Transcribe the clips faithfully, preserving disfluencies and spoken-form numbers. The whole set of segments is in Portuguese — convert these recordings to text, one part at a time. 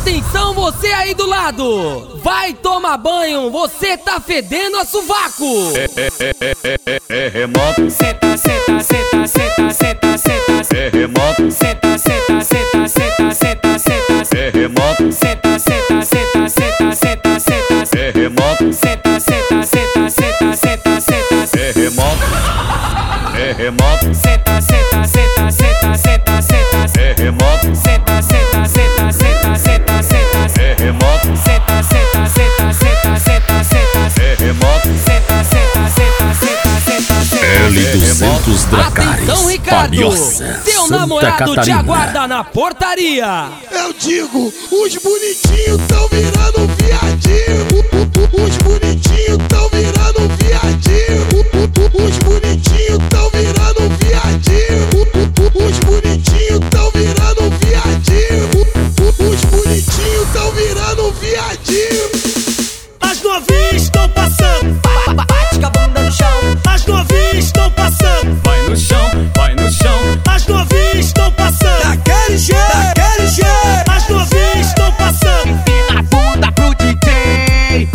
Atenção você aí do lado, vai tomar banho, você tá fedendo a sovaco. É, é, é, é, é, é remoto. Senta, senta, senta, senta, senta, senta. É remoto. Senta, senta, senta, senta, senta, senta. É remoto. Senta, senta, senta, senta, senta, senta. É remoto. Senta, senta, senta, senta, senta, senta. É remoto. É remoto. Senta, senta, senta, senta, senta, senta. É remoto. Senta, senta, senta, senta, senta, senta. É remoto. Senta, senta, senta, senta, senta, senta. É remoto. Senta, senta, senta, senta, senta, senta. L duzentos Dracarys, Atenção Ricardo, Palhoça, seu Santa namorado te Catarina. aguarda na portaria. Eu digo, os bonitinhos tão virando viadinho. Os bonitinhos tão virando viadinho. Os bonitinhos tão virando viadinho. Os bonitinhos tão virando viadinho. Os bonitinhos tão virando viadinho. As novinhas estão passando, Bate com a bunda no chão. as novinhas estão passando, Vai no chão, vai no chão. as novinhas estão passando, Daquele jeito, daquele jeito. as novinhas estão passando. Empina a bunda pro D J.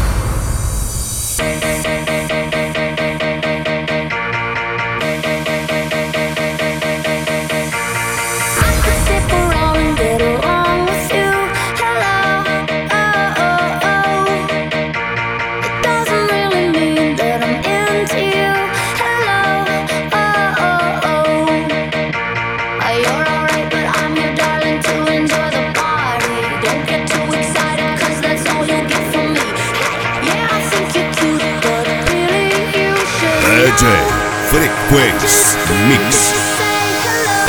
I could sit around and get along with you. Hello, oh, oh, oh. It doesn't really mean that I'm into you. Hello, oh, oh, oh. Oh, you're alright, but I'm your darling to enjoy the party. Don't get too excited, cause that's all you'll get from me. Hey, yeah, I think you're cute, but really you should D J Frequência Mix. say hello.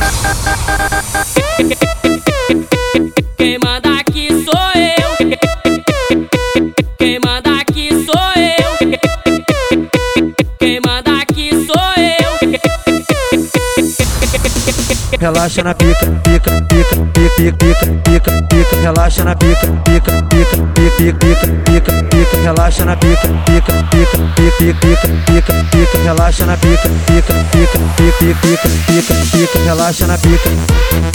Quem manda aqui sou eu. Quem manda aqui sou eu. Quem manda aqui sou eu. Relaxa na pica, pica, pica, pica, pica, pica, pica, relaxa na pica, pica, pica, pica, pica, pica, pica, relaxa na pica, pica, pica, pica, pica, pica, pica, relaxa na pica, pica, pica, pica, pica, pica, pica, relaxa na pica.